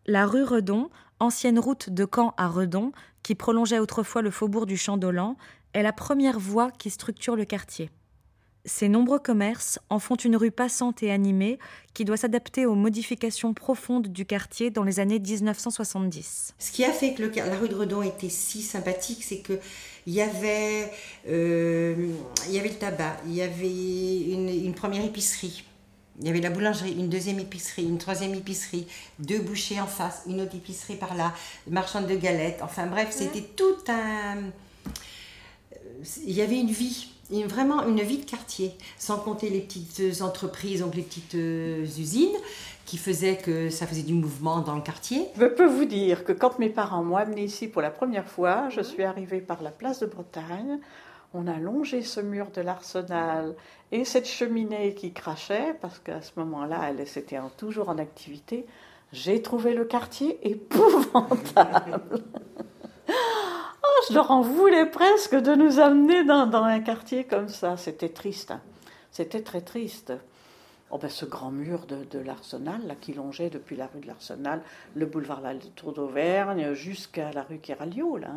La rue Redon, ancienne route de Caen à Redon, qui prolongeait autrefois le faubourg du Champ-Dolent, est la première voie qui structure le quartier. Ces nombreux commerces en font une rue passante et animée qui doit s'adapter aux modifications profondes du quartier dans les années 1970. Ce qui a fait que la rue de Redon était si sympathique, c'est qu'il y avait le tabac, il y avait une première épicerie, il y avait la boulangerie, une deuxième épicerie, une troisième épicerie, 2 bouchers en face, une autre épicerie par là, marchande de galettes, enfin bref, c'était tout un... Il y avait une vie. Vraiment une vie de quartier, sans compter les petites entreprises, donc les petites usines, qui faisaient que ça faisait du mouvement dans le quartier. Je peux vous dire que quand mes parents m'ont amenée ici pour la première fois, je suis arrivée par la place de Bretagne, on a longé ce mur de l'Arsenal et cette cheminée qui crachait, parce qu'à ce moment-là, elle était toujours en activité, j'ai trouvé le quartier épouvantable. Je leur en voulais presque de nous amener dans un quartier comme ça. C'était triste. Hein. C'était très triste. Oh ben, ce grand mur de l'Arsenal, là, qui longeait depuis la rue de l'Arsenal, le boulevard de Tour d'Auvergne, jusqu'à la rue Keralio, là.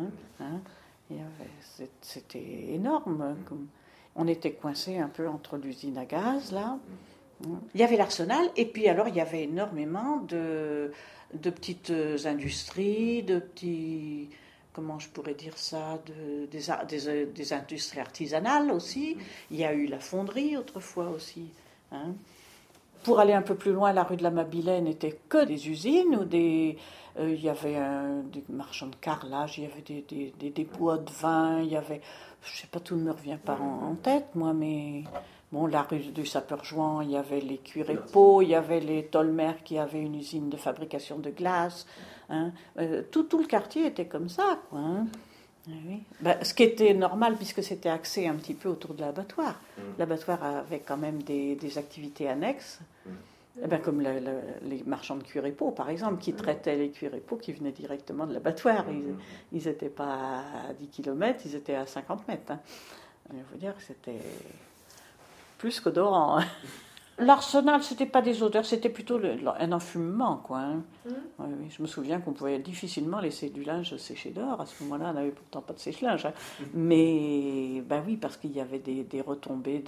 C'était énorme. On était coincés un peu entre l'usine à gaz, là. Il y avait l'Arsenal, et puis alors il y avait énormément de petites industries, de petits... Comment je pourrais dire ça, des industries artisanales aussi. Il y a eu la fonderie autrefois aussi. Hein. Pour aller un peu plus loin, la rue de la Mabilène n'était que des usines, où il y avait des marchands de carrelage, il y avait des dépôts de vin, il y avait, je ne sais pas, tout ne me revient pas en tête, moi, mais... Bon, la rue du Sapeur-Jouan, il y avait les Cuir et Peau, il y avait les Tolmer qui avaient une usine de fabrication de glace. Hein. Tout le quartier était comme ça, quoi. Hein. Oui. Ce qui était normal, puisque c'était axé un petit peu autour de l'abattoir. L'abattoir avait quand même des activités annexes, comme les marchands de Cuir et Peau, par exemple, qui traitaient les Cuir et Peau qui venaient directement de l'abattoir. Ils n'étaient pas à 10 km, ils étaient à 50 mètres. Hein. Je veux dire que c'était... plus qu'odorant. Hein. L'Arsenal, c'était pas des odeurs, c'était plutôt un enfumement, quoi. Hein. Oui, je me souviens qu'on pouvait difficilement laisser du linge sécher dehors. À ce moment-là, on n'avait pourtant pas de sèche-linge. Hein. Mais, oui, parce qu'il y avait des retombées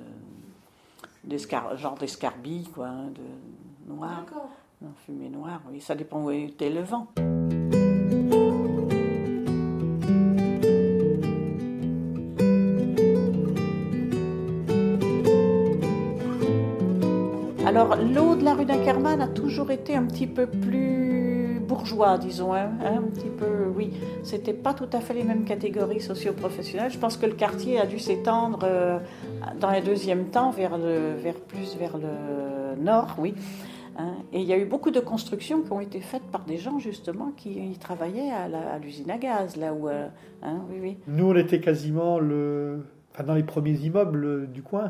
genre d'escarbilles, quoi, hein, de noir. D'accord. Un fumée noire, oui, ça dépend où était le vent. Alors, l'eau de la rue d'Inkermann a toujours été un petit peu plus bourgeois, disons, hein, un petit peu, oui. C'était pas tout à fait les mêmes catégories socio-professionnelles. Je pense que le quartier a dû s'étendre dans un deuxième temps vers le nord, oui. Hein, et il y a eu beaucoup de constructions qui ont été faites par des gens, justement, qui travaillaient à l'usine à gaz, là où... hein, oui, oui. Nous, on était quasiment dans les premiers immeubles du coin.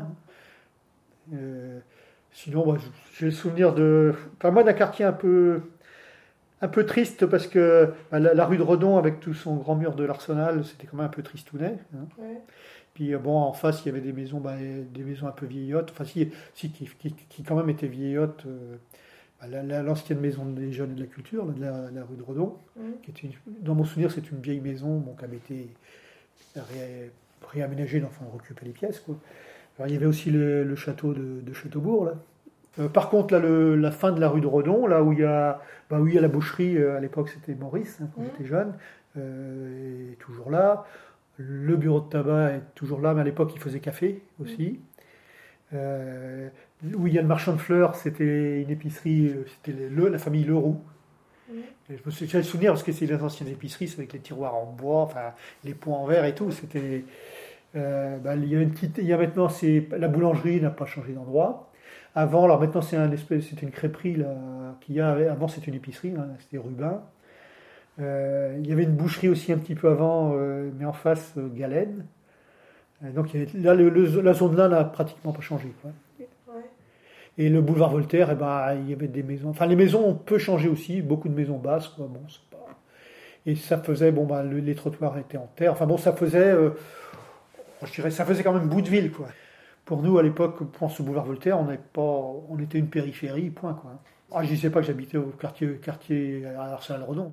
Sinon, j'ai le souvenir d'un quartier un peu triste, parce que la rue de Redon, avec tout son grand mur de l'Arsenal, c'était quand même un peu tristounet. Hein. Ouais. Puis en face, il y avait des maisons un peu vieillottes, enfin qui quand même étaient vieillottes. L'ancienne maison des jeunes et de la culture, la rue de Redon, qui était dans mon souvenir, c'est une vieille maison qui avait été réaménagée, enfin on récupérait les pièces, quoi. Alors, il y avait aussi le château de Châteaubourg, là. Par contre, là, la fin de la rue de Redon, là où il y a la boucherie, à l'époque c'était Maurice, hein, quand j'étais jeune, est toujours là. Le bureau de tabac est toujours là, mais à l'époque il faisait café aussi. Où il y a le marchand de fleurs, c'était une épicerie, c'était la famille Leroux. J'ai le souvenir, parce que c'est les anciennes épiceries, c'est avec les tiroirs en bois, enfin les pots en verre et tout. C'était... il y a maintenant, la boulangerie n'a pas changé d'endroit. Avant, alors maintenant c'était une crêperie là, avant c'était une épicerie, hein, c'était Rubin. Il y avait une boucherie aussi un petit peu avant, mais en face Galène. Donc la zone là n'a pratiquement pas changé, quoi. Ouais. Et le boulevard Voltaire, il y avait des maisons. Enfin, les maisons ont peu changé aussi, beaucoup de maisons basses, quoi. Bon, c'est pas... Et ça faisait, les trottoirs étaient en terre. Enfin bon, ça faisait, je dirais, ça faisait quand même bout de ville, quoi. Pour nous, à l'époque, pour ce boulevard Voltaire, on était une périphérie, point, quoi. Ah, je ne disais pas que j'habitais au quartier à Arsenal-Redon.